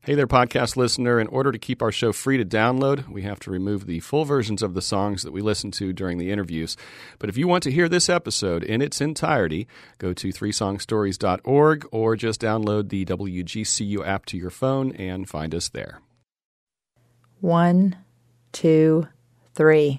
Hey there, podcast listener. In order to keep our show free to download, we have to remove the full versions of the songs that we listen to during the interviews. But if you want to hear this episode in its entirety, go to threesongstories.org or just download the WGCU app to your phone and find us there. 1, 2, 3.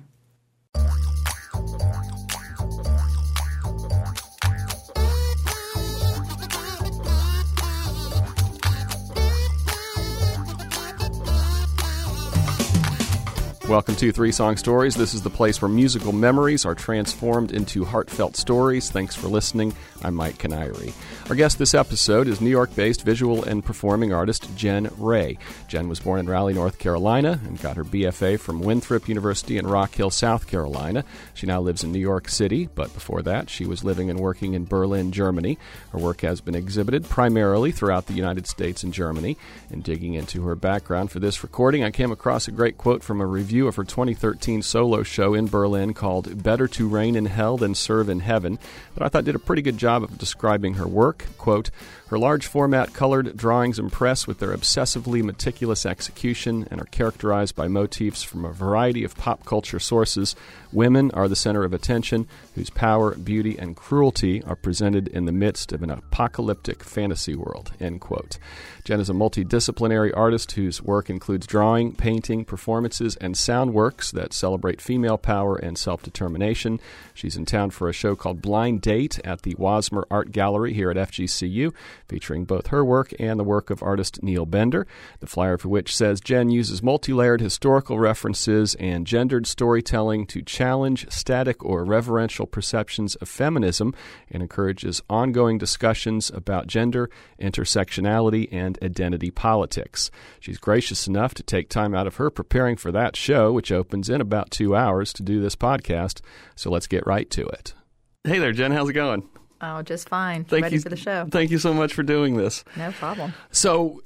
Welcome to Three Song Stories. This is the place where musical memories are transformed into heartfelt stories. Thanks for listening. I'm Mike Canary. Our guest this episode is New York-based visual and performing artist Jen Ray. Jen was born in Raleigh, North Carolina, and got her BFA from Winthrop University in Rock Hill, South Carolina. She now lives in New York City, but before that, she was living and working in Berlin, Germany. Her work has been exhibited primarily throughout the United States and Germany. And digging into her background for this recording, I came across a great quote from a review of her 2013 solo show in Berlin called Better to Reign in Hell Than Serve in Heaven that I thought did a pretty good job of describing her work. Quote, her large format colored drawings impress with their obsessively meticulous execution and are characterized by motifs from a variety of pop culture sources. Women are the center of attention, whose power, beauty, and cruelty are presented in the midst of an apocalyptic fantasy world. End quote. Jen is a multidisciplinary artist whose work includes drawing, painting, performances, and sound works that celebrate female power and self-determination. She's in town for a show called Blind Date at the Wasmer Art Gallery here at FGCU, featuring both her work and the work of artist Neil Bender, the flyer for which says Jen uses multi-layered historical references and gendered storytelling to challenge static or reverential perceptions of feminism and encourages ongoing discussions about gender, intersectionality, and identity politics. She's gracious enough to take time out of her preparing for that show, which opens in about 2 hours, to do this podcast. So let's get right to it. Hey there, Jen. How's it going? Oh, just fine. Thank you for the show. Thank you so much for doing this. No problem. So,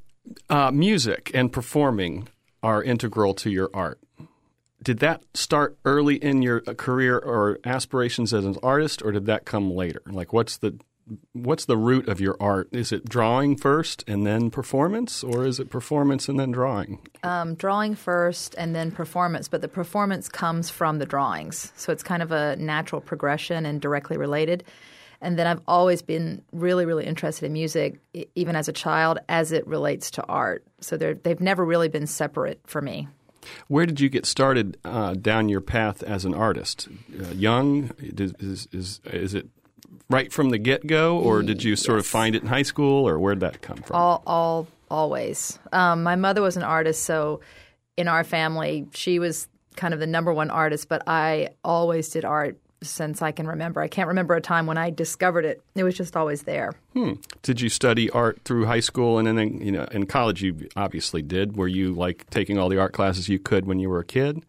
music and performing are integral to your art. Did that start early in your career or aspirations as an artist, or did that come later? Like, what's the root of your art? Is it drawing first and then performance, or is it performance and then drawing? Drawing first and then performance, but the performance comes from the drawings. So it's kind of a natural progression and directly related. And then I've always been really, really interested in music, even as a child, as it relates to art. So they've never really been separate for me. Where did you get started down your path as an artist? Young? Is it right from the get-go, or did you sort of find it in high school, or where did that come from? Always. My mother was an artist, so in our family, she was kind of the number one artist, but I always did art since I can remember. I can't remember a time when I discovered it. It was just always there. Did you study art through high school, and then in college you obviously did? Were you like taking all the art classes you could when you were a kid?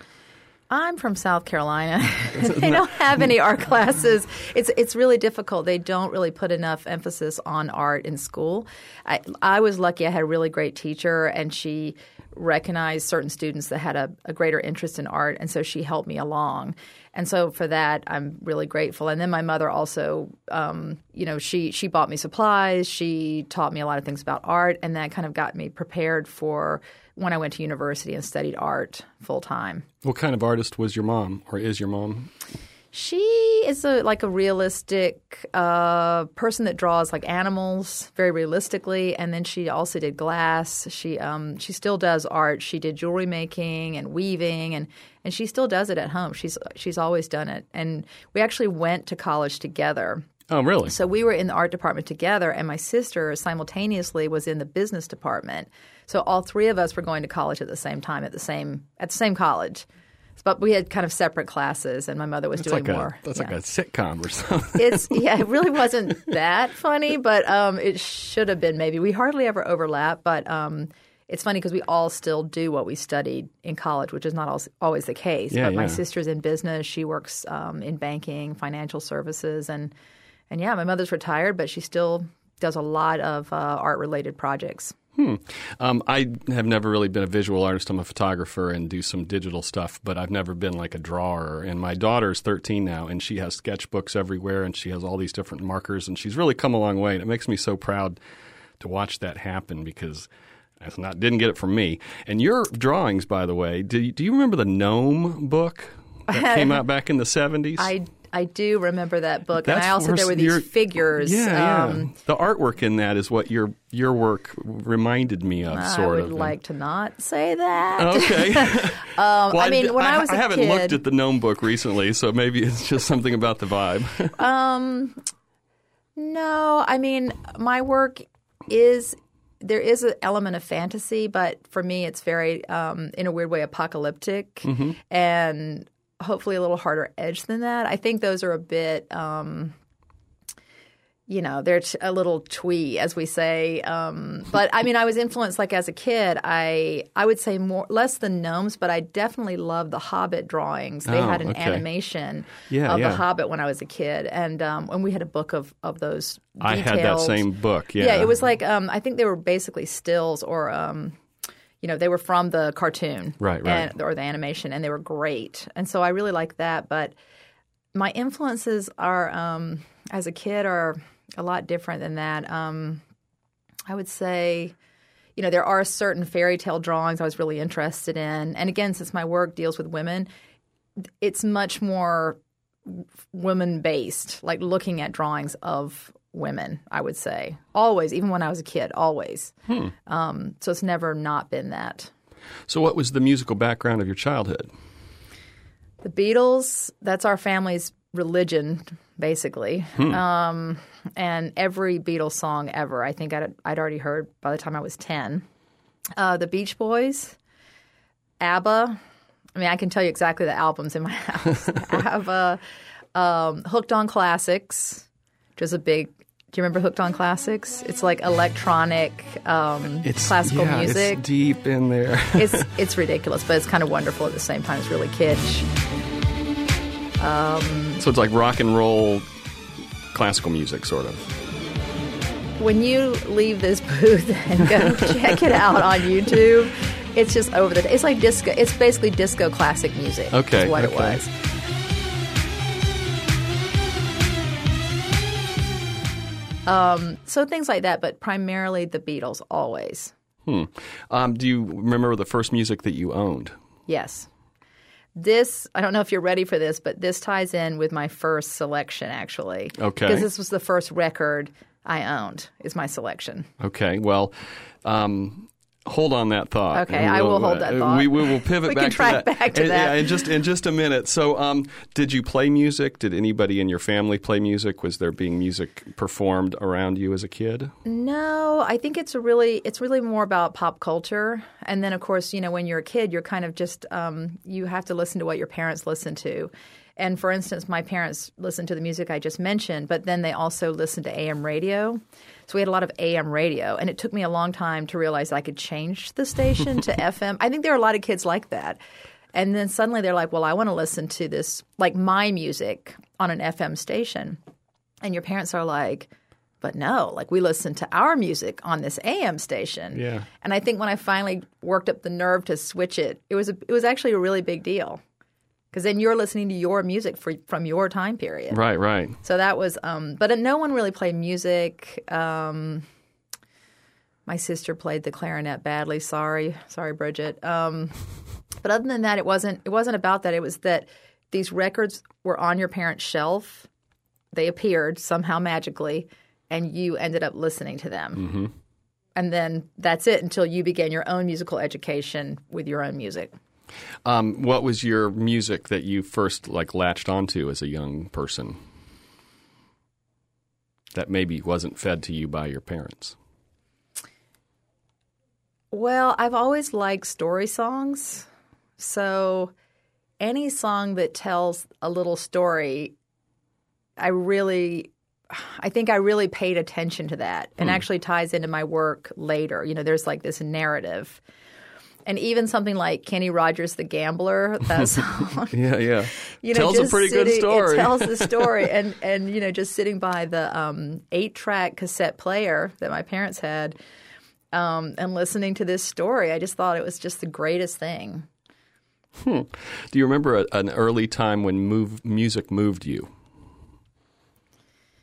I'm from South Carolina. They don't have any art classes. It's really difficult. They don't really put enough emphasis on art in school. I was lucky. I had a really great teacher, and she recognized certain students that had a greater interest in art, and so she helped me along. And so for that, I'm really grateful. And then my mother also, she bought me supplies. She taught me a lot of things about art, and that kind of got me prepared for when I went to university and studied art full time. What kind of artist was your mom, or is your mom? She is a realistic person that draws like animals very realistically, and then she also did glass. She still does art. She did jewelry making and weaving, and she still does it at home. She's always done it, and we actually went to college together. Oh, really? So we were in the art department together, and my sister simultaneously was in the business department. So all three of us were going to college at the same time at the same college. But we had kind of separate classes, and my mother was doing more. That's like a sitcom or something. It really wasn't that funny, but it should have been maybe. We hardly ever overlap, but it's funny because we all still do what we studied in college, which is not always the case. Yeah, but my sister's in business. She works in banking, financial services, and my mother's retired, but she still does a lot of art-related projects. I have never really been a visual artist. I'm a photographer and do some digital stuff, but I've never been like a drawer. And my daughter's 13 now, and she has sketchbooks everywhere, and she has all these different markers, and she's really come a long way. And it makes me so proud to watch that happen because Didn't get it from me. And your drawings, by the way, do you remember the Gnome book that came out back in the 70s? I do remember that book, and That's I also there were these figures. Yeah. The artwork in that is what your work reminded me of, sort of. I would like to not say that. Okay. Well, I mean, when I was a kid, I haven't looked at the Gnome book recently, so maybe it's just something about the vibe. No, I mean, my work there is an element of fantasy, but for me, it's very, in a weird way, apocalyptic, and hopefully a little harder edge than that. I think those are a bit, they're a little twee, as we say. But I mean, I was influenced, like as a kid, I would say less than gnomes, but I definitely loved the Hobbit drawings. They had an animation of the Hobbit when I was a kid, and we had a book of those detailed. I had that same book. Yeah, yeah. It was like I think they were basically stills or. They were from the cartoon, right. or the animation, and they were great. And so I really like that. But my influences are, as a kid, are a lot different than that. I would say, there are certain fairy tale drawings I was really interested in. And again, since my work deals with women, it's much more women-based, like looking at drawings of women, I would say. Always, even when I was a kid, always. So it's never not been that. So what was the musical background of your childhood? The Beatles, that's our family's religion, basically. And every Beatles song ever, I think I'd already heard by the time I was 10. The Beach Boys, ABBA. I mean, I can tell you exactly the albums in my house. ABBA, Hooked on Classics, which was a big. Do you remember Hooked on Classics? It's like electronic classical music. It's deep in there. It's ridiculous, but it's kind of wonderful at the same time. It's really kitsch. So it's like rock and roll classical music, sort of. When you leave this booth and go check it out on YouTube, it's just over the. It's like disco. It's basically disco classic music. Okay, is what it was. So things like that, but primarily the Beatles, always. Do you remember the first music that you owned? Yes. This, I don't know if you're ready for this, but this ties in with my first selection, actually. Okay. Because this was the first record I owned, is my selection. Okay. Well, hold on that thought. Okay, I will hold that thought. We will pivot back to that. Back to that. Yeah, in just a minute. So, did you play music? Did anybody in your family play music? Was there being music performed around you as a kid? No, I think it's really more about pop culture. And then, of course, when you're a kid, you're kind of just you have to listen to what your parents listen to. And for instance, my parents listened to the music I just mentioned, but then they also listened to AM radio. So we had a lot of AM radio, and it took me a long time to realize I could change the station to FM. I think there are a lot of kids like that. And then suddenly they're like, well, I want to listen to this, like my music on an FM station. And your parents are like, but no, like we listen to our music on this AM station. Yeah. And I think when I finally worked up the nerve to switch it, it was actually a really big deal. Because then you're listening to your music from your time period. Right. So that was but no one really played music. My sister played the clarinet badly. Sorry, Bridget. But other than that, it wasn't about that. It was that these records were on your parents' shelf. They appeared somehow magically, and you ended up listening to them. Mm-hmm. And then that's it until you began your own musical education with your own music. What was your music that you first latched onto as a young person that maybe wasn't fed to you by your parents? Well, I've always liked story songs. So any song that tells a little story, I think I really paid attention to that, and actually ties into my work later. There's like this narrative. And even something like Kenny Rogers' The Gambler, that song. Yeah. Tells a pretty good story. It tells the story. And just sitting by the 8-track cassette player that my parents had and listening to this story, I just thought it was just the greatest thing. Do you remember an early time when music moved you?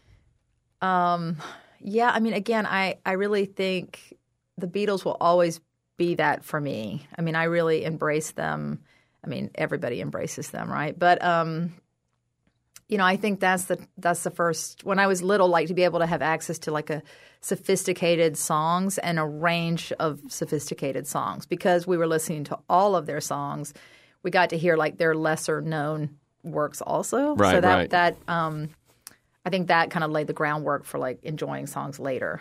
Yeah. I mean, again, I really think the Beatles will always be that for me. I mean, I really embrace them. I mean, everybody embraces them, right? But I think that's the first. When I was little, like to be able to have access to like a sophisticated songs and a range of sophisticated songs, because we were listening to all of their songs. We got to hear like their lesser known works also. Right, so right. I think that kind of laid the groundwork for like enjoying songs later.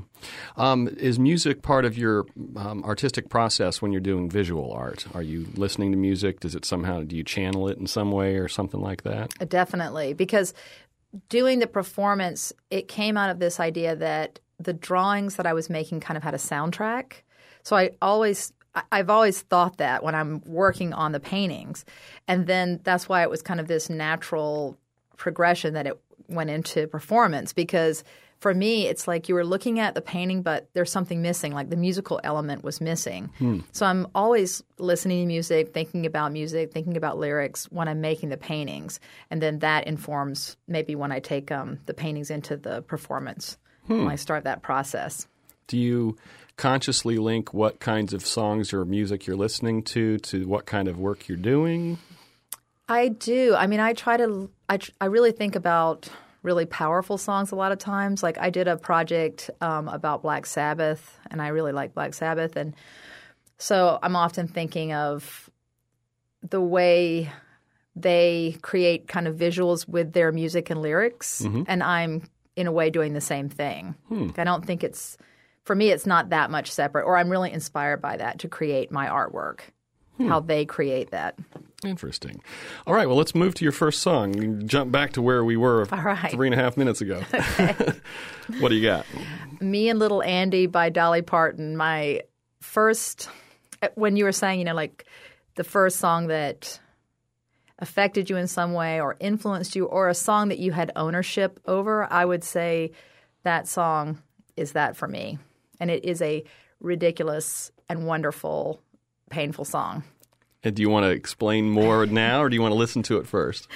Is music part of your artistic process when you're doing visual art? Are you listening to music? Do you channel it in some way or something like that? Definitely, because doing the performance, it came out of this idea that the drawings that I was making kind of had a soundtrack. So I've always thought that when I'm working on the paintings. And then that's why it was kind of this natural progression that it went into performance, because for me, it's like you were looking at the painting, but there's something missing, like the musical element was missing. So I'm always listening to music, thinking about lyrics when I'm making the paintings. And then that informs maybe when I take the paintings into the performance, when I start that process. Do you consciously link what kinds of songs or music you're listening to what kind of work you're doing? I do. I mean, I really think about really powerful songs a lot of times. Like I did a project about Black Sabbath, and I really like Black Sabbath. And so I'm often thinking of the way they create kind of visuals with their music and lyrics. And I'm, in a way, doing the same thing. I don't think for me, it's not that much separate, or I'm really inspired by that to create my artwork, how they create that. Interesting. All right, well, let's move to your first song. Jump back to where we were 3.5 minutes ago. Okay. What do you got? Me and Little Andy by Dolly Parton. My first, when you were saying, like the first song that affected you in some way or influenced you, or a song that you had ownership over, I would say that song is that for me. And it is a ridiculous and wonderful, painful song. And do you want to explain more now, or do you want to listen to it first?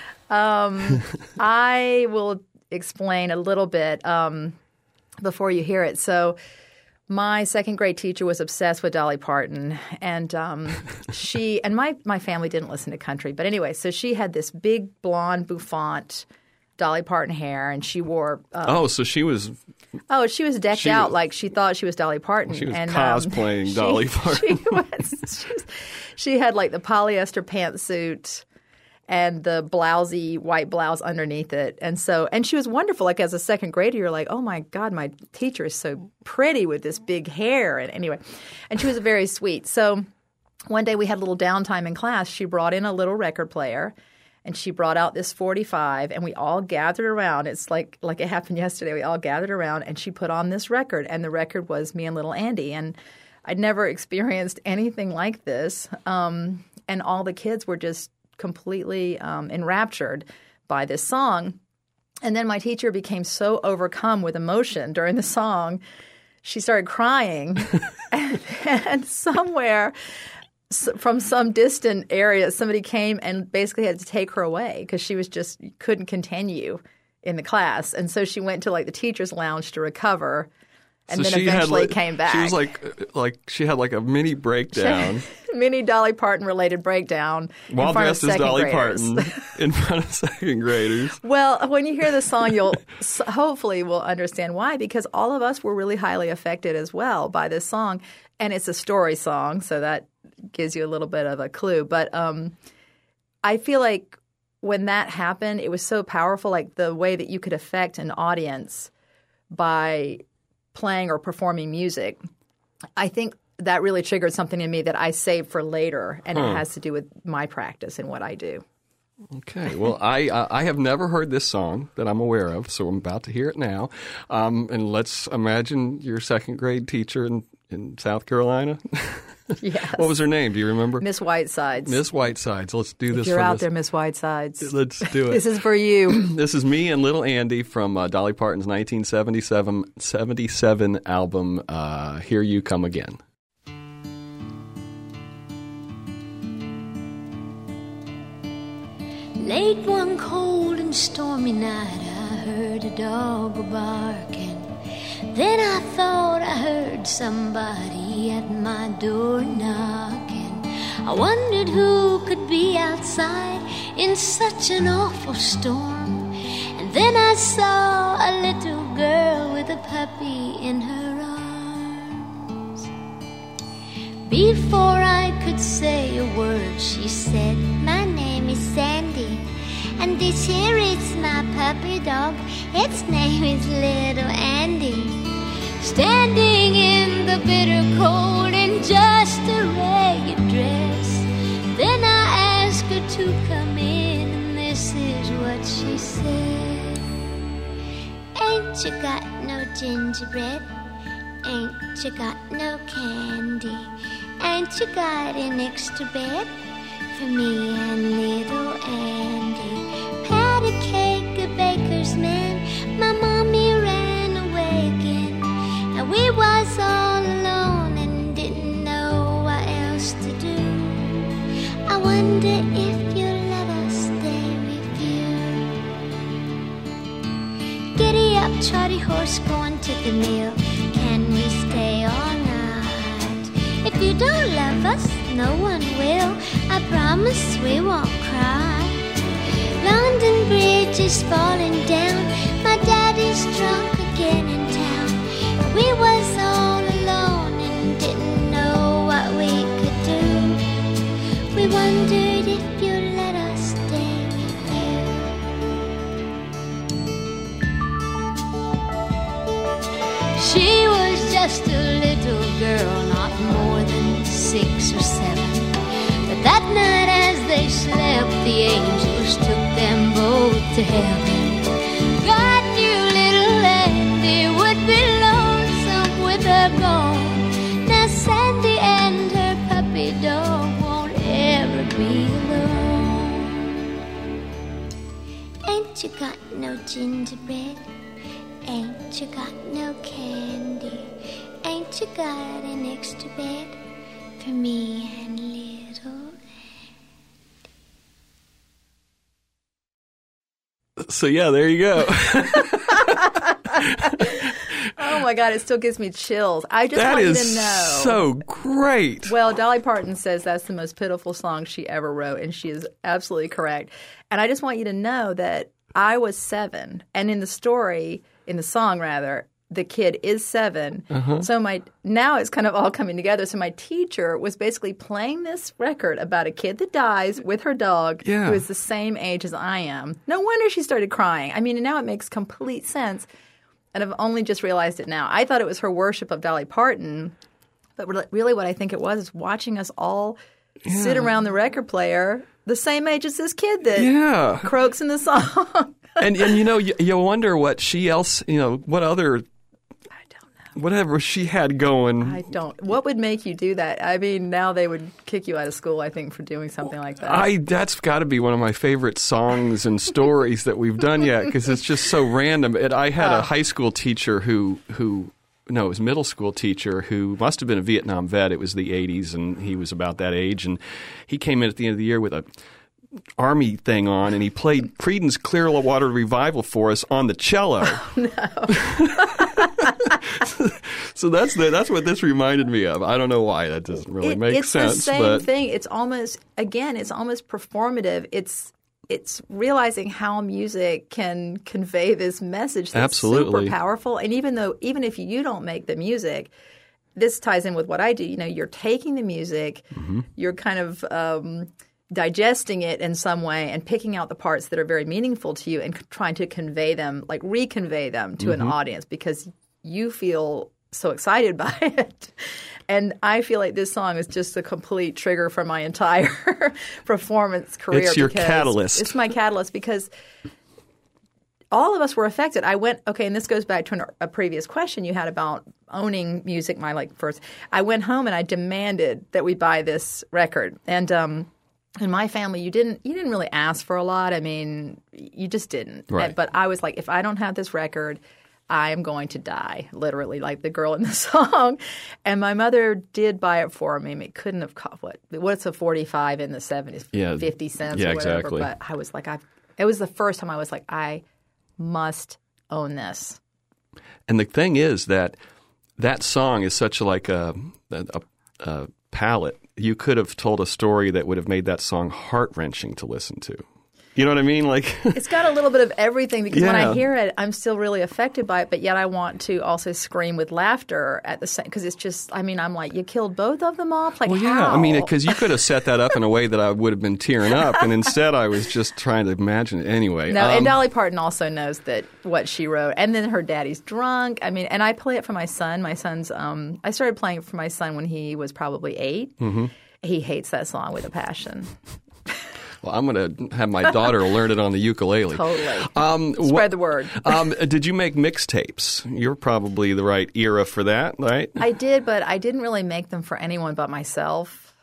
I will explain a little bit before you hear it. So my second grade teacher was obsessed with Dolly Parton, and she – and my family didn't listen to country. But anyway, so she had this big blonde bouffant Dolly Parton hair, and she wore so she was – Oh, she was decked out like she thought she was Dolly Parton. She was cosplaying Dolly Parton. She had like the polyester pantsuit and the blousey white blouse underneath it. And she was wonderful. Like as a second grader, you're like, oh my God, my teacher is so pretty with this big hair. And anyway, and she was very sweet. So one day we had a little downtime in class. She brought in a little record player. And she brought out this 45, and we all gathered around. It's like it happened yesterday. We all gathered around, and she put on this record, and the record was Me and Little Andy. And I'd never experienced anything like this, and all the kids were just completely enraptured by this song. And then my teacher became so overcome with emotion during the song, she started crying, and somewhere – from some distant area, somebody came and basically had to take her away because she was just couldn't continue in the class. And so she went to like the teacher's lounge to recover, and then eventually came back. She was like she had like a mini breakdown. Mini Dolly Parton related breakdown while dressed as Dolly Parton in front of second graders. Well, when you hear the song, you'll hopefully will understand why, because all of us were really highly affected as well by this song. And it's a story song, so that gives you a little bit of a clue. But I feel like when that happened, it was so powerful, like the way that you could affect an audience by playing or performing music. I think that really triggered something in me that I saved for later, and it has to do with my practice and what I do. Okay. Well, I have never heard this song that I'm aware of, so I'm about to hear it now. And let's imagine your second grade teacher in South Carolina. Yes. What was her name? Do you remember? Miss Whitesides. Miss Whitesides. Let's do this. If you're out there, Miss Whitesides. Let's do it. This is for you. This is Me and Little Andy from Dolly Parton's 1977 album, Here You Come Again. Late one cold and stormy night, I heard a dog barking. Then I thought I heard somebody puppy at my door knocking. I wondered who could be outside in such an awful storm. And then I saw a little girl with a puppy in her arms. Before I could say a word, she said, "My name is Sandy, and this here is my puppy dog. Its name is Little Andy." Standing in the bitter cold in just a ragged dress, then I asked her to come in, and this is what she said. "Ain't you got no gingerbread? Ain't you got no candy? Ain't you got an extra bed for me and Little Andy?" Pat a cake, a baker's man, my mommy ran away again, and we was all alone and didn't know what else to do. I wonder if you'll let us stay with you. Giddy up, trotty horse, going to the mill. Can we stay all night? If you don't love us, no one will. I promise we won't cry. London Bridge is falling down. My daddy's drunk again in town. We was all alone and didn't know what we could do. We wondered if you'd let us stay with you. She was just a little girl, not more than 6 or 7. But that night as they slept, the angels took them both to heaven. God knew Little Andy would be lonesome with her gone. Now Sandy and her puppy dog won't ever be alone. Ain't you got no gingerbread? Ain't you got no candy? Ain't you got an extra bed for me and Little? So yeah, there you go. Oh my God, it still gives me chills. I just That want you to is know. so great. Well, Dolly Parton says that's the most pitiful song she ever wrote, and she is absolutely correct. And I just want you to know that I was 7, and in the story, in the song rather, the kid is 7. So now it's kind of all coming together. So my teacher was basically playing this record about a kid that dies with her dog who is the same age as I am. No wonder she started crying. I mean, now it makes complete sense. And I've only just realized it now. I thought it was her worship of Dolly Parton, but really what I think it was is watching us all sit around the record player the same age as this kid that croaks in the song. and you know, you wonder what she else, you know, what other, whatever she had going. I don't. What would make you do that? I mean, now they would kick you out of school, I think, for doing something like that. That's got to be one of my favorite songs and stories that we've done yet, because it's just so random. I had a high school teacher it was a middle school teacher who must have been a Vietnam vet. It was the 80s, and he was about that age. And he came in at the end of the year with a Army thing on, and he played Creedence Clearwater Revival for us on the cello. Oh, no. So that's what this reminded me of. I don't know why. That doesn't really make sense. It's the same thing. It's almost performative. It's realizing how music can convey this message that's super powerful. And even if you don't make the music, this ties in with what I do. You know, you're taking the music, you're kind of digesting it in some way and picking out the parts that are very meaningful to you and trying to convey them, like reconvey them to an audience because you feel so excited by it. And I feel like this song is just a complete trigger for my entire performance career. It's your catalyst. It's my catalyst because all of us were affected. And this goes back to a previous question you had about owning music. I went home and I demanded that we buy this record. And in my family, you didn't really ask for a lot. I mean, you just didn't. Right. But I was like, if I don't have this record, I am going to die, literally, like the girl in the song. And my mother did buy it for me. It couldn't have cost what's a 45 in the 70s? Yeah. 50 cents yeah, or whatever. Exactly. But I was like, it was the first time I was like, I must own this. And the thing is that that song is such like a palette. You could have told a story that would have made that song heart-wrenching to listen to. You know what I mean? Like it's got a little bit of everything because when Yeah. I hear it, I'm still really affected by it, but yet I want to also scream with laughter at the same because it's just. I mean, I'm like, you killed both of them off. Like, well, yeah. how? I mean, because you could have set that up in a way that I would have been tearing up, and instead I was just trying to imagine it anyway. No, and Dolly Parton also knows that what she wrote, and then her daddy's drunk. I mean, and I play it for my son. My son's. I started playing it for my son when he was probably 8. Mm-hmm. He hates that song with a passion. Well, I'm going to have my daughter learn it on the ukulele. Totally. Spread the word. Did you make mixtapes? You're probably the right era for that, right? I did, but I didn't really make them for anyone but myself.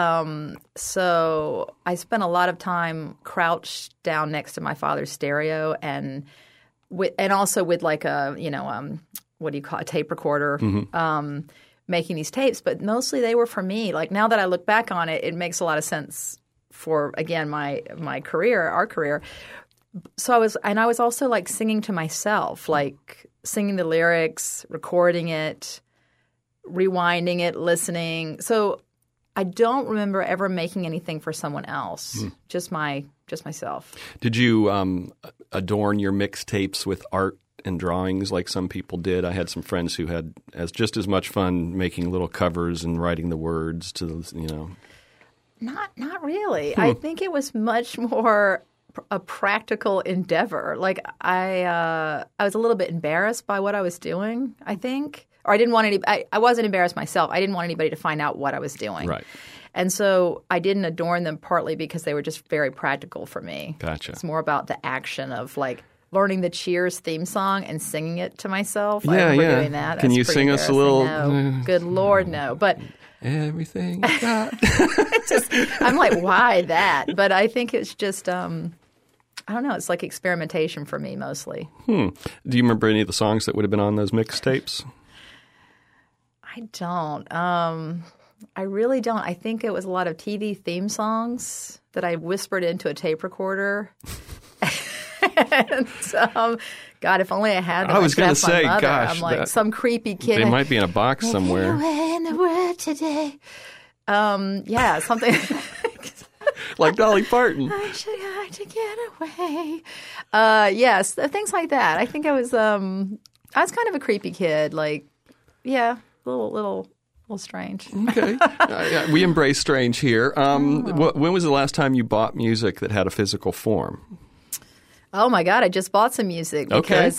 So I spent a lot of time crouched down next to my father's stereo and also with like a, what do you call it, a tape recorder, making these tapes. But mostly they were for me. Like now that I look back on it, it makes a lot of sense for, again, my career, our career. So I was also like singing to myself, like singing the lyrics, recording it, rewinding it, listening. So I don't remember ever making anything for someone else, just myself. Did you adorn your mixtapes with art and drawings like some people did? I had some friends who had just as much fun making little covers and writing the words to the, Not really. I think it was much more a practical endeavor. Like I was a little bit embarrassed by what I was doing, I think. Or I didn't want I wasn't embarrassed myself. I didn't want anybody to find out what I was doing. Right. And so I didn't adorn them partly because they were just very practical for me. Gotcha. It's more about the action of like learning the Cheers theme song and singing it to myself. Yeah, I remember yeah. doing that. Can That's you pretty sing us a little? No. Good Lord, no. But everything you got. I'm like, why that? But I think it's just, I don't know. It's like experimentation for me mostly. Do you remember any of the songs that would have been on those mixtapes? I don't. I really don't. I think it was a lot of TV theme songs that I whispered into a tape recorder. And God, if only I had them. I was going to That's my say, mother. gosh, I'm like some creepy kid. They might be in a box somewhere. Away in the world today. Yeah, something. Like Dolly Parton. I should like to get away. Yes, things like that. I think I was kind of a creepy kid. Like, yeah, a little strange. Okay. We embrace strange here. When was the last time you bought music that had a physical form? Oh my God! I just bought some music because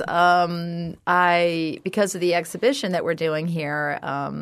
because of the exhibition that we're doing here.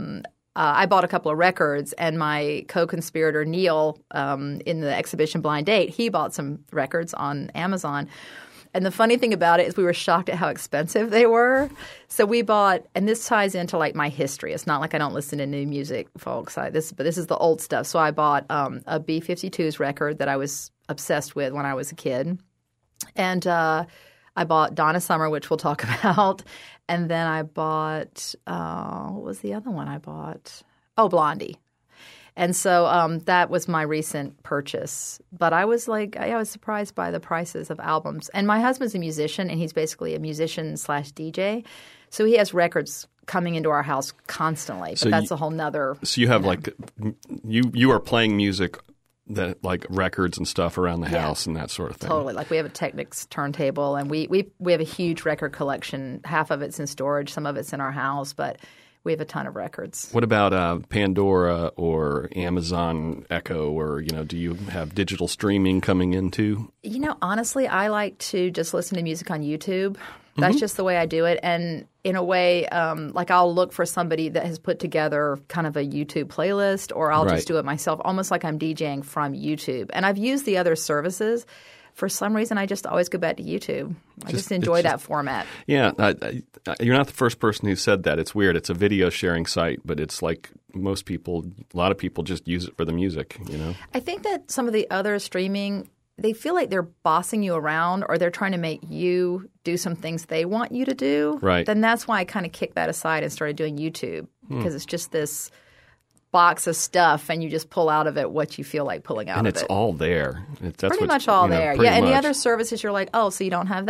I bought a couple of records, and my co-conspirator Neil in the exhibition Blind Date, he bought some records on Amazon. And the funny thing about it is we were shocked at how expensive they were. So we bought, and this ties into like my history. It's not like I don't listen to new music, folks. But this is the old stuff. So I bought a B-52s record that I was obsessed with when I was a kid. And I bought Donna Summer, which we'll talk about. And then I bought what was the other one I bought? Oh, Blondie. And so that was my recent purchase. But I was surprised by the prices of albums. And my husband's a musician, and he's basically a musician/DJ. So he has records coming into our house constantly. But that's a whole nother. So you have like you are playing music that like records and stuff around the house and that sort of thing. Totally. Like we have a Technics turntable, and we have a huge record collection. Half of it's in storage, some of it's in our house, but we have a ton of records. What about Pandora or Amazon Echo, or do you have digital streaming coming in too? Honestly, I like to just listen to music on YouTube. That's just the way I do it. And in a way, like I'll look for somebody that has put together kind of a YouTube playlist, or I'll just do it myself, almost like I'm DJing from YouTube. And I've used the other services. For some reason, I just always go back to YouTube. I just enjoy that format. Yeah. You're not the first person who said that. It's weird. It's a video sharing site, but it's like a lot of people just use it for the music, I think that some of the other streaming – they feel like they're bossing you around, or they're trying to make you do some things they want you to do. Right. Then that's why I kind of kicked that aside and started doing YouTube, because it's just this box of stuff, and you just pull out of it what you feel like pulling out of it. And it's all there. That's pretty much all there. Yeah, and the other services, you're like, oh, so you don't have that.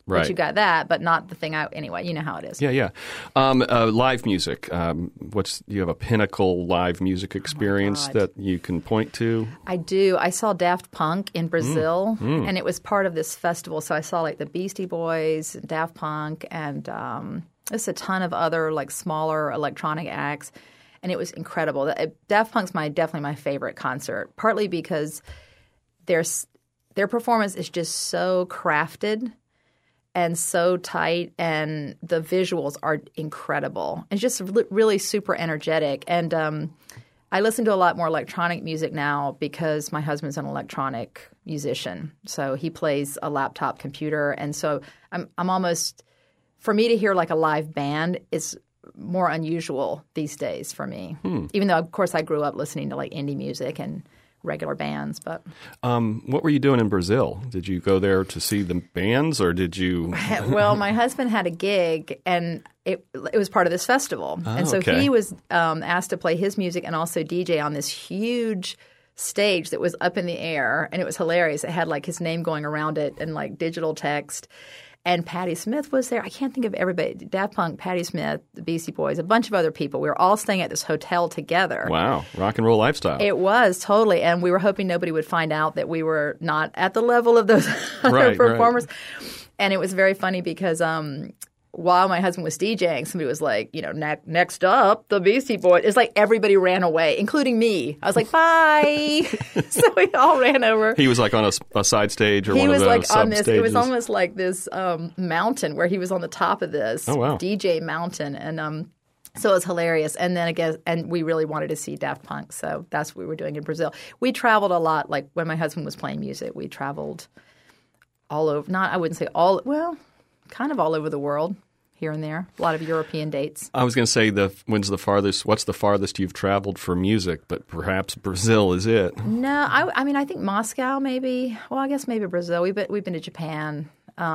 Right. But you got that, but not the thing anyway, you know how it is. Yeah. Live music. You have a pinnacle live music experience that you can point to? I do. I saw Daft Punk in Brazil, and it was part of this festival. So I saw like the Beastie Boys, Daft Punk, and there's a ton of other like smaller electronic acts, and it was incredible. Daft Punk's definitely my favorite concert, partly because their performance is just so crafted and so tight, and the visuals are incredible. It's just really super energetic. And I listen to a lot more electronic music now because my husband's an electronic musician. So he plays a laptop computer. And so I'm almost – for me to hear like a live band is more unusual these days for me. Even though, of course, I grew up listening to like indie music and – regular bands. But what were you doing in Brazil? Did you go there to see the bands, or did you? Well, my husband had a gig, and it was part of this festival, and so he was asked to play his music and also DJ on this huge stage that was up in the air, and it was hilarious. It had like his name going around it and like digital text. And Patti Smith was there. I can't think of everybody. Daft Punk, Patti Smith, the Beastie Boys, a bunch of other people. We were all staying at this hotel together. Wow. Rock and roll lifestyle. It was, totally. And we were hoping nobody would find out that we were not at the level of those other performers. Right. And it was very funny because while my husband was DJing, somebody was like, next up, the Beastie Boys. It's like everybody ran away, including me. I was like, bye. So we all ran over. He was like on a side stage or one of the sub-stages. It was almost like this mountain where he was on the top of this DJ mountain. And so it was hilarious. And then and we really wanted to see Daft Punk. So that's what we were doing in Brazil. We traveled a lot. Like when my husband was playing music, we traveled all over. I wouldn't say all, well, kind of all over the world, here and there. A lot of European dates. I was going to say, what's the farthest you've traveled for music? But perhaps Brazil is it. No, I mean, I think Moscow maybe. Well, I guess maybe Brazil. We've been to Japan.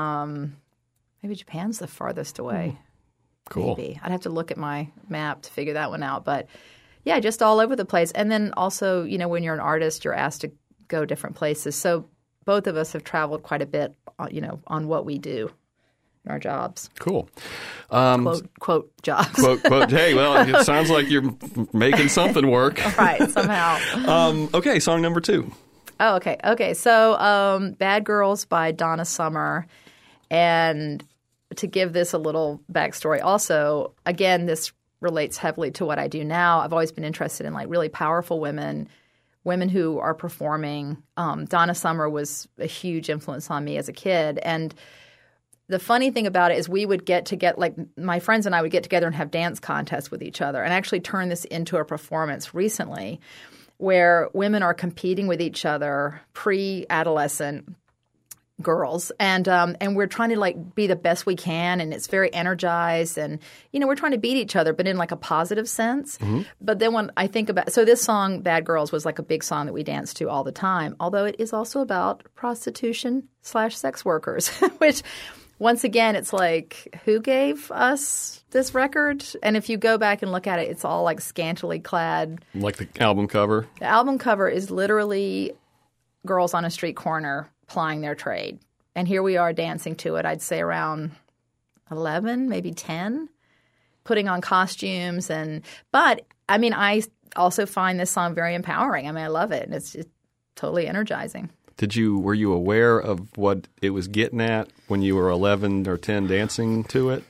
Maybe Japan's the farthest away. Cool. Maybe. I'd have to look at my map to figure that one out. But yeah, just all over the place. And then also, when you're an artist, you're asked to go different places. So both of us have traveled quite a bit, on what we do. Our jobs. Cool. Quote jobs. Quote. Hey, well, it sounds like you're making something work. Right, somehow. Okay, song number 2. Oh, okay. Okay, so Bad Girls by Donna Summer. And to give this a little backstory also, again, this relates heavily to what I do now. I've always been interested in like really powerful women who are performing. Donna Summer was a huge influence on me as a kid. And the funny thing about it is we would get together, like my friends and I would get together and have dance contests with each other and actually turn this into a performance recently where women are competing with each other, pre-adolescent girls, and we're trying to like be the best we can, and it's very energized, and we're trying to beat each other, but in like a positive sense. Mm-hmm. But then when I think about this song, Bad Girls, was like a big song that we danced to all the time, although it is also about prostitution/sex workers, which once again, it's like, who gave us this record? And if you go back and look at it, it's all like scantily clad. Like the album cover? The album cover is literally girls on a street corner plying their trade. And here we are dancing to it, I'd say around 11, maybe 10, putting on costumes. But, I mean, I also find this song very empowering. I mean, I love it. And it's just totally energizing. Were you aware of what it was getting at when you were 11 or 10 dancing to it?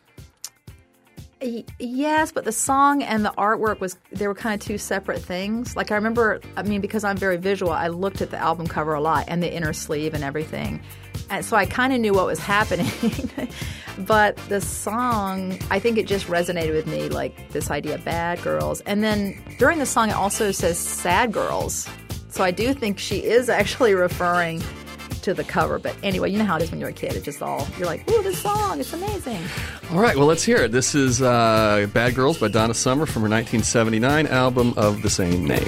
Yes, but the song and the artwork they were kind of two separate things. Like I remember, because I'm very visual, I looked at the album cover a lot and the inner sleeve and everything. And so I kind of knew what was happening. But the song, I think it just resonated with me, like this idea of bad girls. And then during the song, it also says sad girls. So I do think she is actually referring to the cover. But anyway, you know how it is when you're a kid. It's just you're like, ooh, this song, it's amazing. All right, well, let's hear it. This is Bad Girls by Donna Summer from her 1979 album of the same name.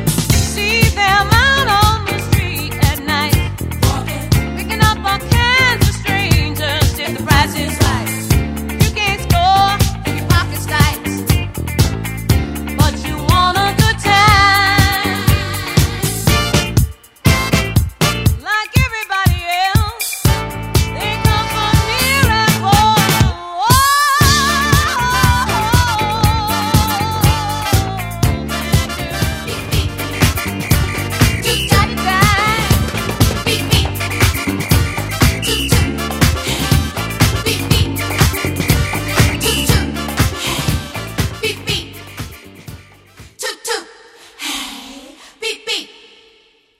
Picking up a can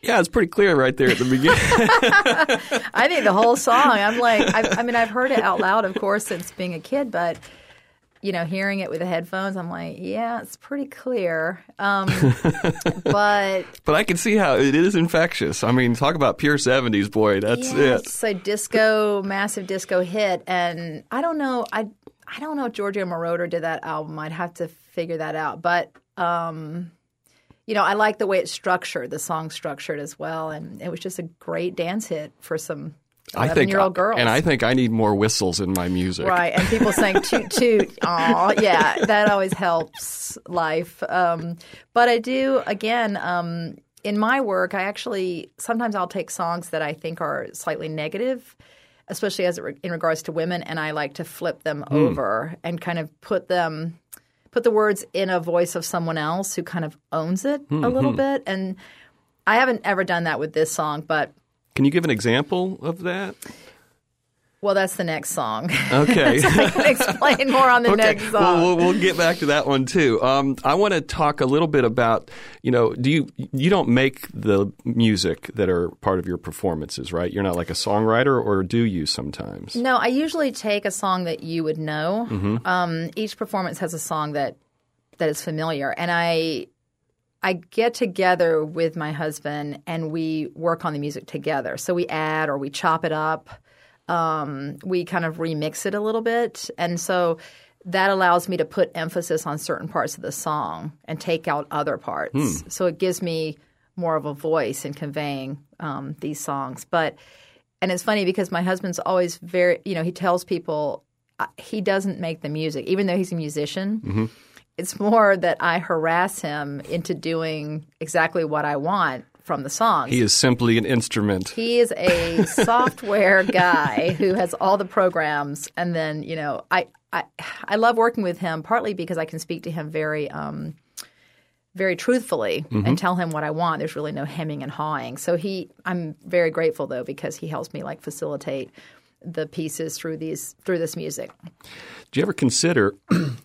Yeah, it's pretty clear right there at the beginning. I think the whole song, I'm like, I've heard it out loud, of course, since being a kid, but, hearing it with the headphones, I'm like, yeah, it's pretty clear. But I can see how it is infectious. I mean, talk about pure 70s, boy, that's it. It's a massive disco hit, and I don't know if Giorgio Moroder did that album. I'd have to figure that out, but I like the way it's structured, the song's structured as well, and it was just a great dance hit for some 11-year-old girls. And I think I need more whistles in my music. Right, and people saying toot toot. Aw, yeah, that always helps life. But I do, again, in my work, sometimes I'll take songs that I think are slightly negative, especially in regards to women, and I like to flip them over and kind of put the words in a voice of someone else who kind of owns it a little bit. And I haven't ever done that with this song, but... Can you give an example of that? Well, that's the next song. Okay. So I can explain more on the next song. Well, we'll get back to that one too. I want to talk a little bit about, you don't make the music that are part of your performances, right? You're not like a songwriter, or do you sometimes? No, I usually take a song that you would know. Mm-hmm. Each performance has a song that is familiar, and I get together with my husband and we work on the music together. So we add or we chop it up. We kind of remix it a little bit. And so that allows me to put emphasis on certain parts of the song and take out other parts. So it gives me more of a voice in conveying these songs. And it's funny because my husband's always very – he tells people he doesn't make the music, even though he's a musician. Mm-hmm. It's more that I harass him into doing exactly what I want from the songs. He is simply an instrument. He is a software guy who has all the programs. And then, I love working with him partly because I can speak to him very very truthfully and tell him what I want. There's really no hemming and hawing. So I'm very grateful, though, because he helps me facilitate the pieces through this music. Do you ever consider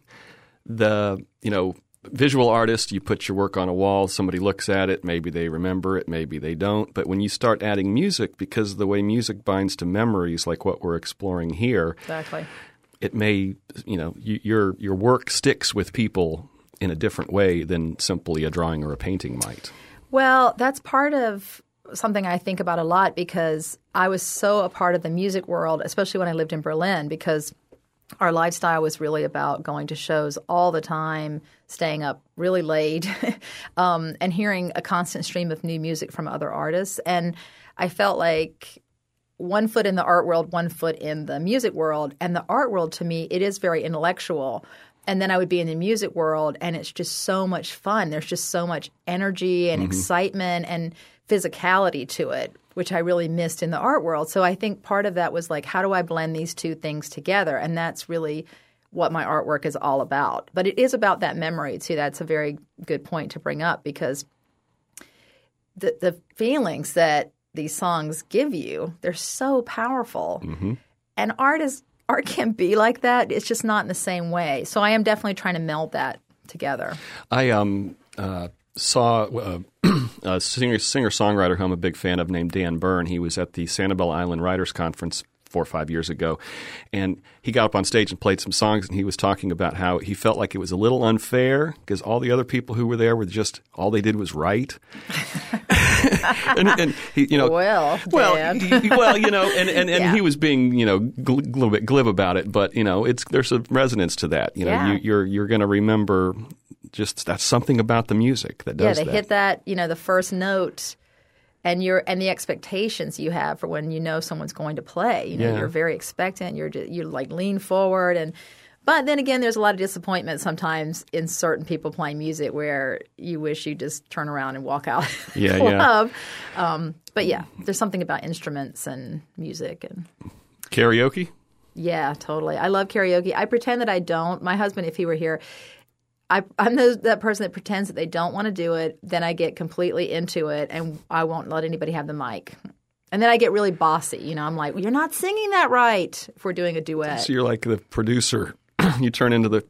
the visual artist, you put your work on a wall, somebody looks at it, maybe they remember it, maybe they don't. But when you start adding music, because of the way music binds to memories like what we're exploring here, exactly, it may, your work sticks with people in a different way than simply a drawing or a painting might. Well, that's part of something I think about a lot because I was so a part of the music world, especially when I lived in Berlin, because our lifestyle was really about going to shows all the time, staying up really late, and hearing a constant stream of new music from other artists. And I felt like one foot in the art world, one foot in the music world. And the art world, to me, it is very intellectual. And then I would be in the music world, and it's just so much fun. There's just so much energy and excitement and physicality to it, which I really missed in the art world. So I think part of that was how do I blend these two things together? And that's really what my artwork is all about. But it is about that memory, too. That's a very good point to bring up because the feelings that these songs give you, they're so powerful. Mm-hmm. And art can be like that. It's just not in the same way. So I am definitely trying to meld that together. I saw a singer-songwriter who I'm a big fan of named Dan Byrne. He was at the Sanibel Island Writers Conference 4 or 5 years ago, and he got up on stage and played some songs, and he was talking about how he felt like it was a little unfair because all the other people who were there were just – all they did was write. and he, Dan. And he was being, a little bit glib about it, but, there's a resonance to that. You're going to remember – just that's something about the music that does that. Yeah, they hit that, the first note and the expectations you have for when someone's going to play. You're very expectant. You're lean forward but then again, there's a lot of disappointment sometimes in certain people playing music where you wish you just turn around and walk out of the club. But yeah, there's something about instruments and music and karaoke. Yeah, totally. I love karaoke. I pretend that I don't. My husband, if he were here, I'm that person that pretends that they don't want to do it. Then I get completely into it, and I won't let anybody have the mic. And then I get really bossy. I'm like, well, you're not singing that right if we're doing a duet. So you're like the producer. You turn into the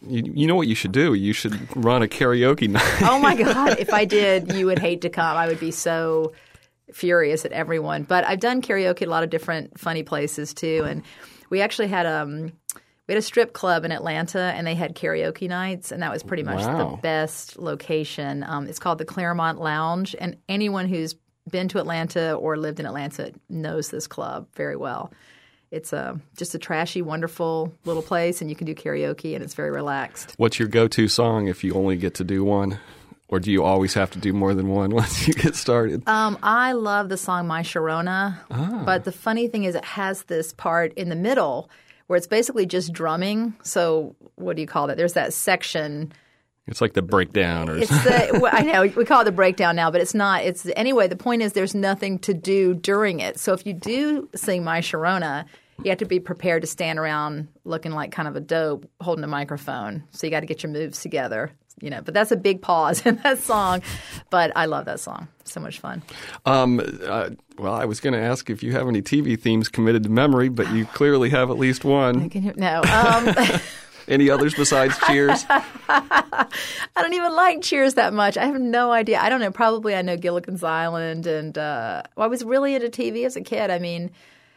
You know what you should do? You should run a karaoke night. Oh, my God. If I did, you would hate to come. I would be so furious at everyone. But I've done karaoke at a lot of different funny places, too. And we actually had a strip club in Atlanta, and they had karaoke nights, and that was pretty much the best location. It's called the Claremont Lounge, and anyone who's been to Atlanta or lived in Atlanta knows this club very well. It's just a trashy, wonderful little place, and you can do karaoke, and it's very relaxed. What's your go-to song if you only get to do one? Or do you always have to do more than one once you get started? I love the song My Sharona, but the funny thing is it has this part in the middle where it's basically just drumming. So what do you call that? There's that section. It's like the breakdown or something. I know. We call it the breakdown now, but it's not. Anyway, the point is there's nothing to do during it. So if you do sing My Sharona, you have to be prepared to stand around looking like kind of a dope holding a microphone. So you got to get your moves together. But that's a big pause in that song. But I love that song. So much fun. Well, I was going to ask if you have any TV themes committed to memory, but you clearly have at least one. No. Any others besides Cheers? I don't even like Cheers that much. I have no idea. I don't know. Probably I know Gilligan's Island. And I was really into TV as a kid. I mean,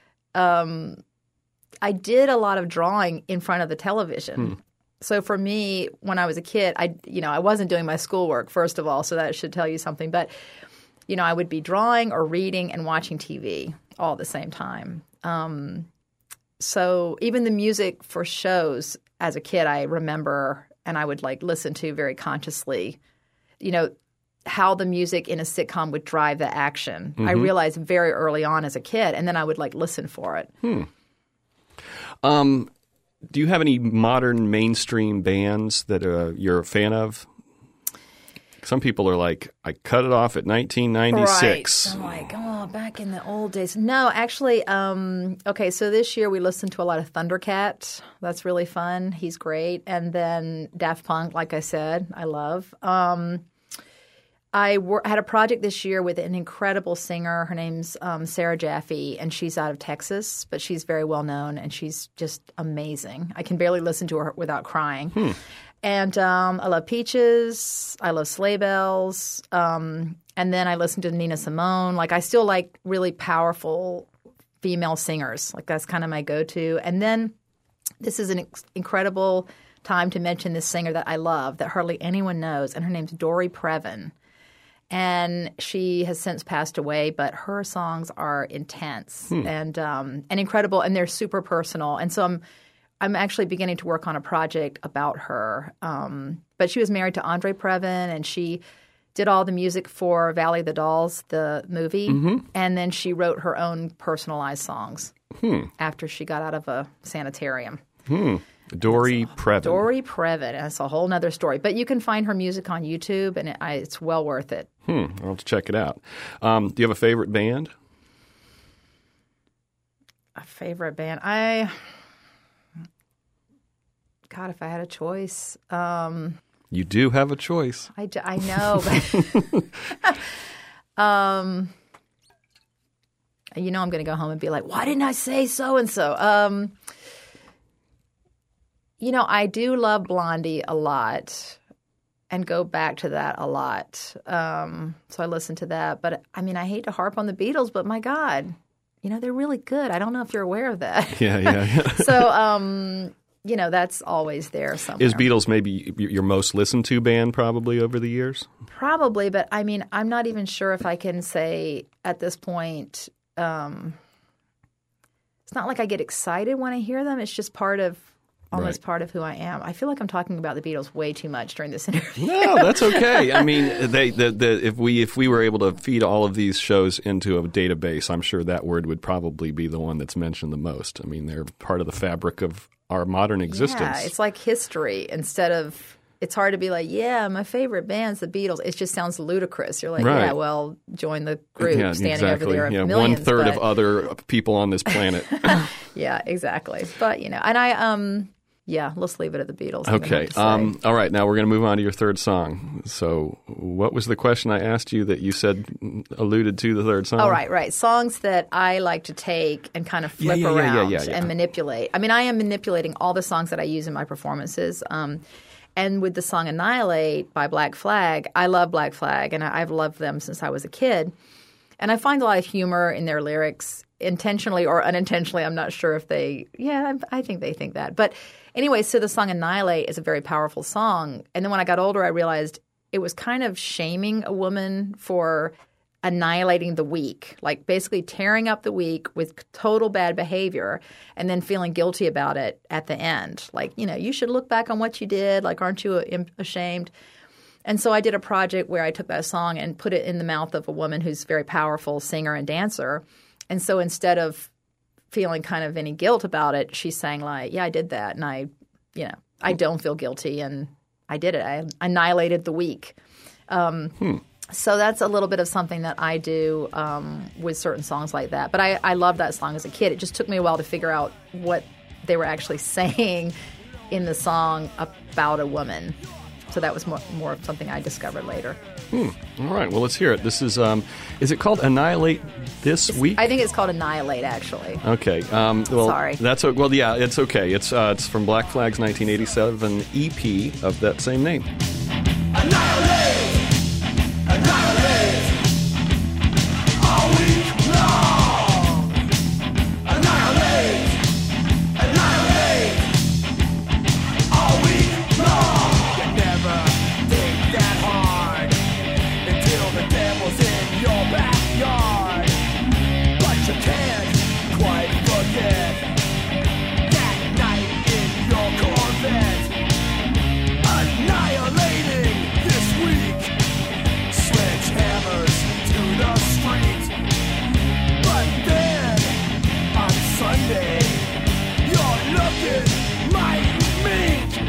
I did a lot of drawing in front of the television. So for me, when I was a kid, I wasn't doing my schoolwork, first of all, so that should tell you something. But, I would be drawing or reading and watching TV all at the same time. So even the music for shows as a kid, I remember, and I would listen to very consciously, how the music in a sitcom would drive the action. I realized very early on as a kid, and then I would listen for it. Do you have any modern mainstream bands that you're a fan of? Some people are like, I cut it off at 1996. Right. I'm like, oh, back in the old days. No, actually, okay, so this year we listened to a lot of Thundercat. That's really fun. He's great. And then Daft Punk, like I said, I love. I had a project this year with an incredible singer. Her name's Sarah Jaffe, and she's out of Texas, but she's very well known, and she's just amazing. I can barely listen to her without crying. And I love Peaches. I love Sleigh Bells. And then I listen to Nina Simone. I still like really powerful female singers. That's kind of my go-to. And then this is an incredible time to mention this singer that I love that hardly anyone knows, and her name's Dory Previn. And she has since passed away, but her songs are intense and incredible, and they're super personal. And so I'm actually beginning to work on a project about her. But she was married to Andre Previn, and she did all the music for Valley of the Dolls, the movie, and then she wrote her own personalized songs after she got out of a sanitarium. Dory Previn. Dory Previn. That's a whole nother story. But you can find her music on YouTube, and it's well worth it. I'll have to check it out. Do you have a favorite band? A favorite band? God, if I had a choice. You do have a choice. I know. But I'm going to go home and be like, why didn't I say so-and-so? I do love Blondie a lot and go back to that a lot. So I listen to that. But, I hate to harp on the Beatles, but my God, they're really good. I don't know if you're aware of that. Yeah. So, that's always there somewhere. Is Beatles maybe your most listened to band probably over the years? Probably, but, I'm not even sure if I can say at this point it's not like I get excited when I hear them. It's just part of part of who I am. I feel like I'm talking about the Beatles way too much during this interview. No, that's okay. If we were able to feed all of these shows into a database, I'm sure that word would probably be the one that's mentioned the most. They're part of the fabric of our modern existence. Yeah, it's like history instead of – it's hard to be like, yeah, my favorite band's the Beatles. It just sounds ludicrous. You're like, right. Yeah, well, join the group standing over there of millions. 1/3 of other people on this planet. Yeah, exactly. But, and Yeah, let's leave it at the Beatles. Okay. All right. Now we're going to move on to your third song. So what was the question I asked you that you said alluded to the third song? Oh, right. Songs that I like to take and kind of flip around and manipulate. I mean, I am manipulating all the songs that I use in my performances. And with the song Annihilate by Black Flag, I love Black Flag, and I've loved them since I was a kid. And I find a lot of humor in their lyrics, intentionally or unintentionally. I'm not sure if they – I think they think that. But anyway, so the song Annihilate is a very powerful song. And then when I got older, I realized it was kind of shaming a woman for annihilating the weak, like basically tearing up the weak with total bad behavior and then feeling guilty about it at the end. Like, you should look back on what you did. Like, aren't you ashamed? And so I did a project where I took that song and put it in the mouth of a woman who's a very powerful singer and dancer. And so instead of feeling kind of any guilt about it, she sang like, yeah, I did that. And I don't feel guilty. And I did it. I annihilated the weak. So that's a little bit of something that I do with certain songs like that. But I loved that song as a kid. It just took me a while to figure out what they were actually saying in the song about a woman. So that was more of something I discovered later. All right. Well, let's hear it. This is it called Annihilate This Week? I think it's called Annihilate, actually. Okay. Sorry. Yeah, it's okay. It's from Black Flag's 1987 EP of that same name. Annihilate! Annihilate! All week long! Annihilate! Annihilate! All week long! You never think that hard until the devil's in your backyard. But you can't quite forget that night in your Corvette. Annihilating this week. Sledgehammers to the street. But then, on Sunday, you're looking mighty meek.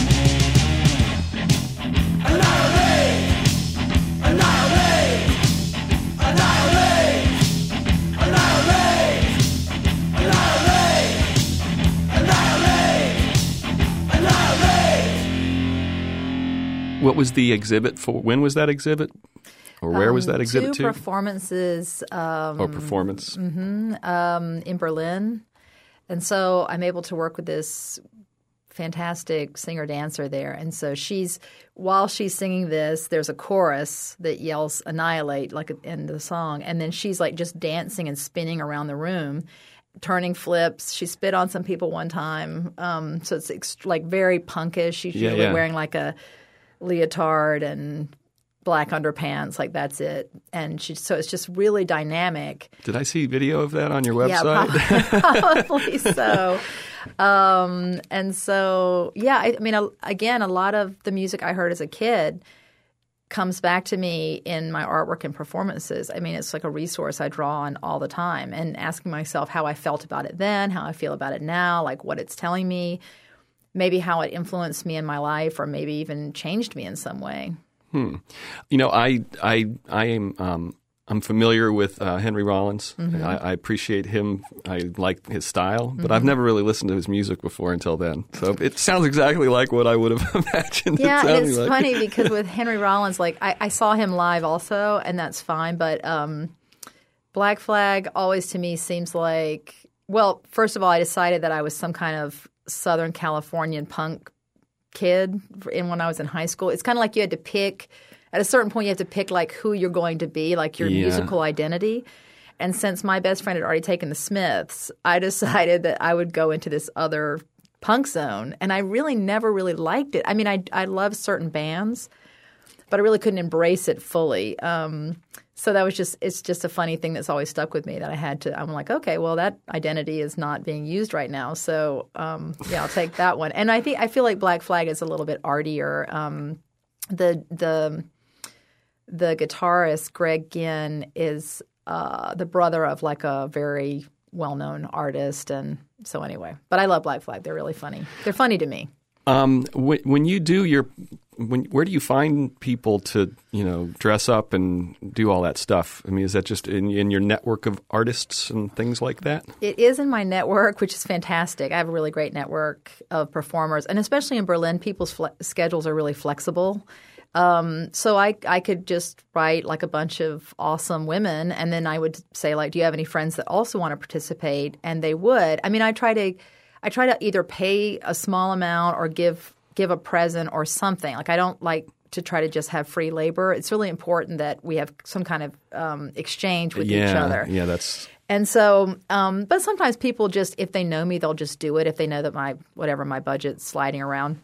Annihilate! Annihilate! Annihilate! Annihilate! Annihilate! Annihilate! Annihilate! What was the exhibit for? When was that exhibit? Or where was that exhibit two performances. Performance. In Berlin. And so I'm able to work with this fantastic singer-dancer there. And so while she's singing this, there's a chorus that yells "Annihilate" like at the end of the song. And then she's like just dancing and spinning around the room, turning flips. She spit on some people one time. So it's like very punkish. She's usually wearing like a leotard and black underpants, like that's it. And so it's just really dynamic. Did I see video of that on your website? Yeah, probably so. And so, I mean, again, a lot of the music I heard as a kid comes back to me in my artwork and performances. I mean, it's like a resource I draw on all the time, and asking myself how I felt about it then, how I feel about it now, like what it's telling me, maybe how it influenced me in my life, or maybe even changed me in some way. I'm familiar with Henry Rollins. Mm-hmm. I appreciate him. I like his style, but I've never really listened to his music before until then. So it sounds exactly like what I would have imagined. Yeah, it's funny because with Henry Rollins, like I saw him live also, and that's fine. But Black Flag always to me seems like, well, first of all, I decided that I was some kind of Southern Californian punk kid when I was in high school. It's kind of like you had to pick – at a certain point you have to pick like who you're going to be, like your musical identity. And since my best friend had already taken the Smiths, I decided that I would go into this other punk zone. And I really never really liked it. I mean, I love certain bands, but I really couldn't embrace it fully. So that was it's just a funny thing that's always stuck with me that I'm like, okay, well, that identity is not being used right now. So, I'll take that one. And I feel like Black Flag is a little bit artier. The guitarist, Greg Ginn, is the brother of like a very well-known artist. And so anyway, but I love Black Flag. They're really funny. They're funny to me. When you do your where do you find people to, dress up and do all that stuff? I mean, is that just in your network of artists and things like that? It is in my network, which is fantastic. I have a really great network of performers, and especially in Berlin, people's schedules are really flexible. So I could just write like a bunch of awesome women, and then I would say, like, do you have any friends that also want to participate? And they would. I mean, I try to either pay a small amount or give a present or something. Like, I don't like to try to just have free labor. It's really important that we have some kind of exchange with each other. Yeah, that's. And so, but sometimes people just, if they know me, they'll just do it if they know that my budget's sliding around.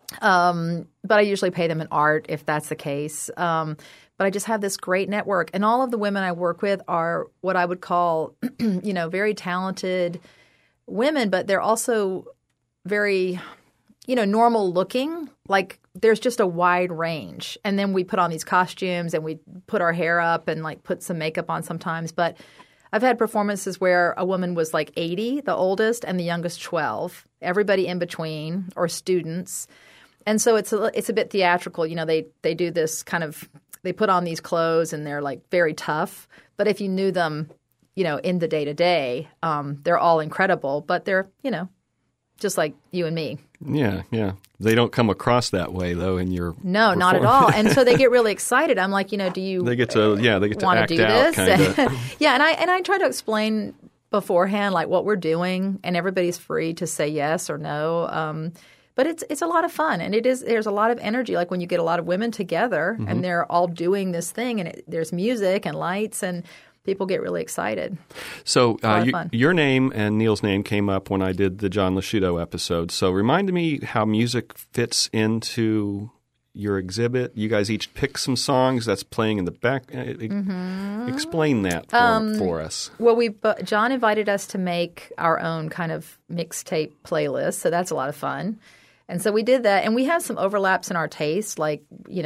But I usually pay them in art if that's the case. But I just have this great network. And all of the women I work with are what I would call, very talented women, but they're also very, normal looking. Like, there's just a wide range. And then we put on these costumes and we put our hair up and like put some makeup on sometimes. But I've had performances where a woman was like 80, the oldest, and the youngest 12, everybody in between, or students. And so it's a bit theatrical. They do this kind of – they put on these clothes and they're like very tough. But if you knew them, in the day-to-day, they're all incredible. But they're, just like you and me. Yeah, yeah. They don't come across that way, though, in your No, not at all. And so they get really excited. I'm like, do you they get to want to do out, this? kind of. Yeah, and I try to explain beforehand, like, what we're doing, and everybody's free to say yes or no. But it's a lot of fun, and there's a lot of energy. Like, when you get a lot of women together and they're all doing this thing, and there's music and lights, and people get really excited. So your name and Neil's name came up when I did the John Lasciuto episode. So remind me how music fits into your exhibit. You guys each pick some songs that's playing in the back. Explain that for us. Well, John invited us to make our own kind of mixtape playlist, so that's a lot of fun. And so we did that, and we have some overlaps in our taste. Like,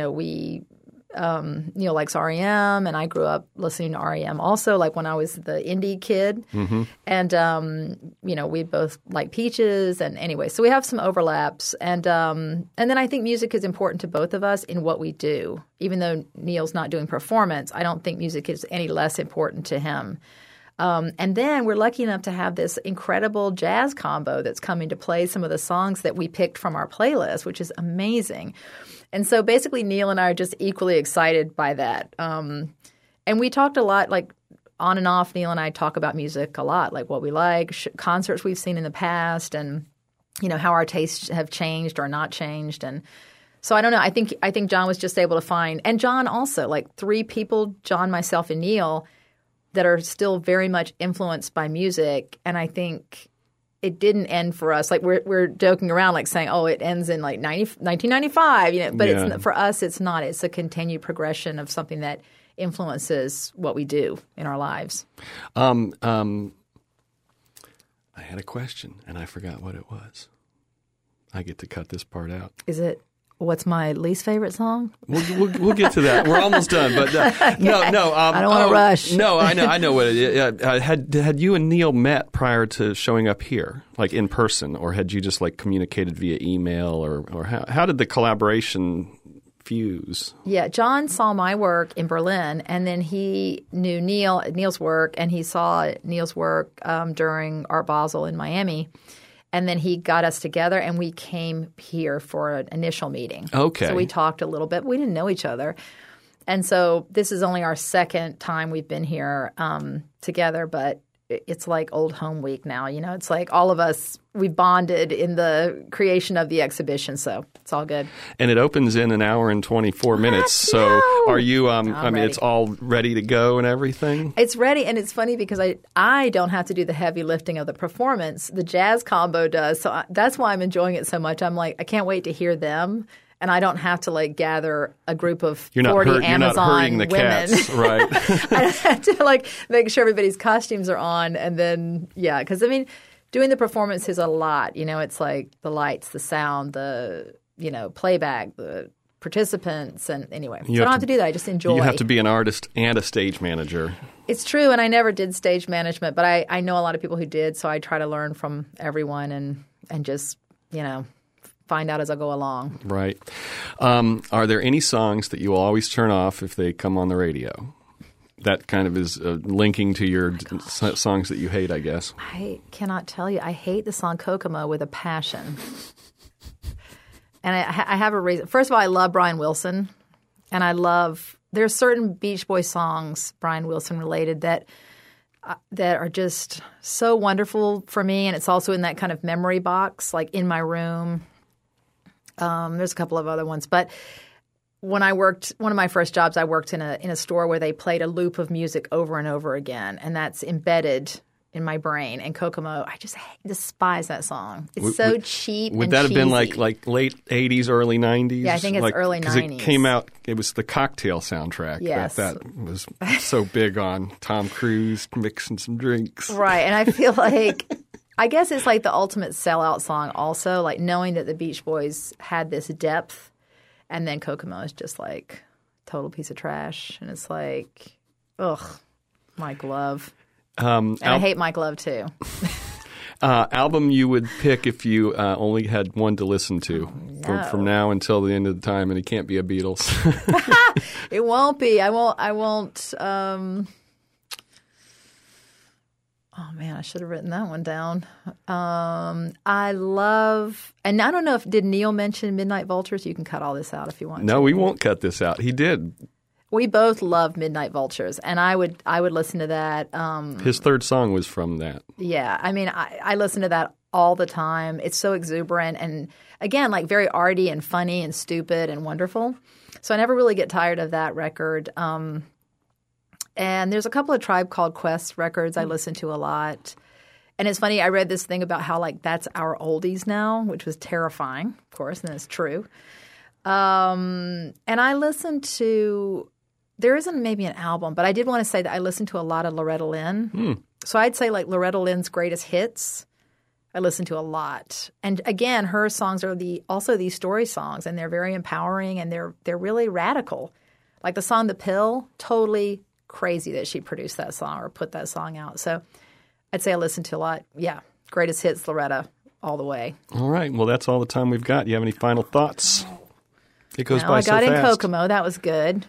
Neil likes R.E.M., and I grew up listening to R.E.M. also, like when I was the indie kid. And, we both like Peaches. And anyway, so we have some overlaps. And then I think music is important to both of us in what we do. Even though Neil's not doing performance, I don't think music is any less important to him. And then we're lucky enough to have this incredible jazz combo that's coming to play some of the songs that we picked from our playlist, which is amazing. And so basically Neil and I are just equally excited by that. And we talked a lot, like on and off, Neil and I talk about music a lot, like what we like, concerts we've seen in the past, and, how our tastes have changed or not changed. And so I don't know. I think John was just able to find – and John also, like 3 people, John, myself, and Neil – that are still very much influenced by music. And I think it didn't end for us. Like, we're joking around, like saying, oh, it ends in like 1995, but it's, for us, it's not. It's a continued progression of something that influences what we do in our lives. I had a question and I forgot what it was. I get to cut this part out. Is it? What's my least favorite song? We'll get to that. We're almost done, but no. I don't want to rush. No, I know what it is. Had you and Neil met prior to showing up here, like in person, or had you just like communicated via email, or how did the collaboration fuse? Yeah, John saw my work in Berlin, and then he knew Neil's work, and he saw Neil's work during Art Basel in Miami. And then he got us together, and we came here for an initial meeting. Okay. So we talked a little bit. We didn't know each other. And so this is only our second time we've been here together, but it's like old home week now. It's like all of us, we bonded in the creation of the exhibition, so it's all good. And it opens in an hour and 24 minutes. So are you it's all ready to go and everything? It's ready, and it's funny because I don't have to do the heavy lifting of the performance. The jazz combo does. So that's why I'm enjoying it so much. I'm like, I can't wait to hear them. And I don't have to like gather a group of 40 Amazon you're not hurting the women. Cats, right? I have to like make sure everybody's costumes are on, and then because doing the performance is a lot. It's like the lights, the sound, the playback, the participants, and anyway, so I don't have to do that. I just enjoy. You have to be an artist and a stage manager. It's true, and I never did stage management, but I know a lot of people who did, so I try to learn from everyone and just find out as I go along. Right. Are there any songs that you will always turn off if they come on the radio? That kind of is linking to your songs that you hate, I guess. I cannot tell you. I hate the song Kokomo with a passion. And I have a reason. First of all, I love Brian Wilson. And there's certain Beach Boys songs, Brian Wilson related, that are just so wonderful for me. And it's also in that kind of memory box, like In My Room. There's a couple of other ones. But when I worked, one of my first jobs, I worked in a store where they played a loop of music over and over again, and that's embedded in my brain. And Kokomo, I just despise that song. It's so cheap. Would that have cheesy. been like late 80s, early 90s? Yeah, I think it's early 90s. Because it came out, it was the Cocktail soundtrack. Yes. That was so big on Tom Cruise mixing some drinks. Right, and I feel like, I guess it's like the ultimate sellout song also, like knowing that the Beach Boys had this depth. And then Kokomo is just like total piece of trash. And it's like, ugh, Mike Love. And I hate Mike Love too. Album you would pick if you only had one to listen to from now until the end of the time, and it can't be a Beatles. It won't be. I won't. Oh, man, I should have written that one down. I love – and I don't know did Neil mention Midnight Vultures? You can cut all this out if you want to. No, we won't cut this out. He did. We both love Midnight Vultures, and I would listen to that. His third song was from that. Yeah. I mean, I listen to that all the time. It's so exuberant and, again, like very arty and funny and stupid and wonderful. So I never really get tired of that record. And there's a couple of Tribe Called Quest records I listen to a lot. And it's funny, I read this thing about how like that's our oldies now, which was terrifying, of course, and it's true. And I listen to – there isn't maybe an album, but I did want to say that I listen to a lot of Loretta Lynn. So I'd say like Loretta Lynn's greatest hits I listen to a lot. And again, her songs are also these story songs, and they're very empowering and they're really radical. Like the song The Pill, totally – crazy that she produced that song or put that song out. So I'd say I listen to a lot. Yeah. Greatest hits, Loretta, all the way. All right. Well, that's all the time we've got. You have any final thoughts? It goes by so fast. I got in Kokomo. That was good.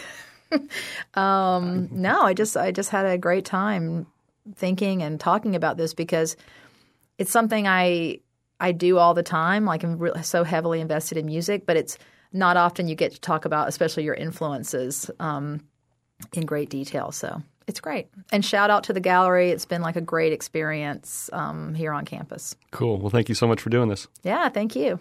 No, I just had a great time thinking and talking about this because it's something I do all the time. Like I'm so heavily invested in music, but it's not often you get to talk about, especially your influences, in great detail. So it's great. And shout out to the gallery. It's been like a great experience here on campus. Cool. Well, thank you so much for doing this. Yeah, thank you.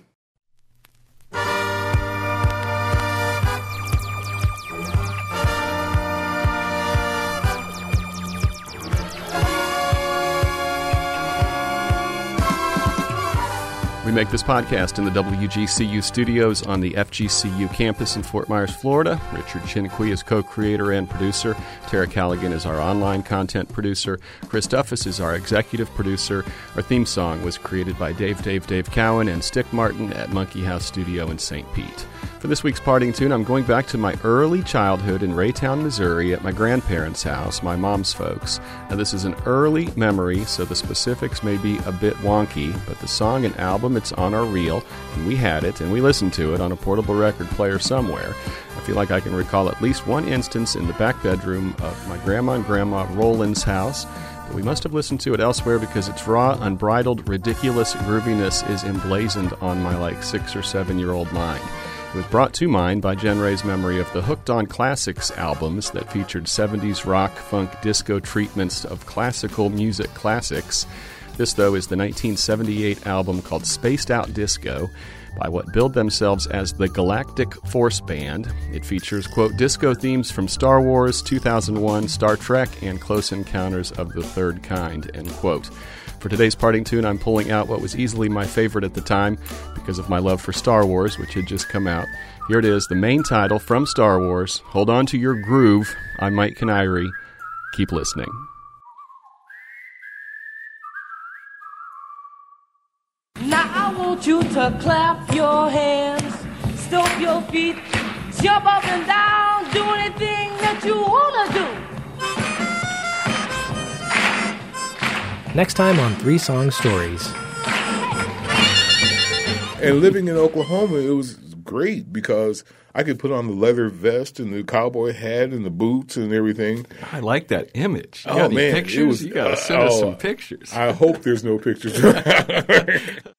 We make this podcast in the WGCU studios on the FGCU campus in Fort Myers, Florida. Richard Chinaqui is co-creator and producer. Tara Callaghan is our online content producer. Chris Duffus is our executive producer. Our theme song was created by Dave Cowan and Stick Martin at Monkey House Studio in St. Pete. For this week's parting tune, I'm going back to my early childhood in Raytown, Missouri at my grandparents' house, my mom's folks. Now, this is an early memory, so the specifics may be a bit wonky, but the song and album, it's on our reel, and we had it, and we listened to it on a portable record player somewhere. I feel like I can recall at least one instance in the back bedroom of my grandma and grandma Rowland's house, but we must have listened to it elsewhere because its raw, unbridled, ridiculous grooviness is emblazoned on my 6 or 7-year-old mind. It was brought to mind by Jen Ray's memory of the Hooked on Classics albums that featured 70s rock, funk, disco treatments of classical music classics. This, though, is the 1978 album called Spaced Out Disco by what billed themselves as the Galactic Force Band. It features, quote, disco themes from Star Wars, 2001, Star Trek, and Close Encounters of the Third Kind, end quote. For today's parting tune, I'm pulling out what was easily my favorite at the time because of my love for Star Wars, which had just come out. Here it is, the main title from Star Wars. Hold on to your groove. I'm Mike Canary. Keep listening. Now I want you to clap your hands, stomp your feet, jump up and down, do anything that you want to do. Next time on 3 Song Stories. And living in Oklahoma, it was great because I could put on the leather vest and the cowboy hat and the boots and everything. I like that image. You Oh, got any man, pictures? it You got to send us some pictures. I hope there's no pictures.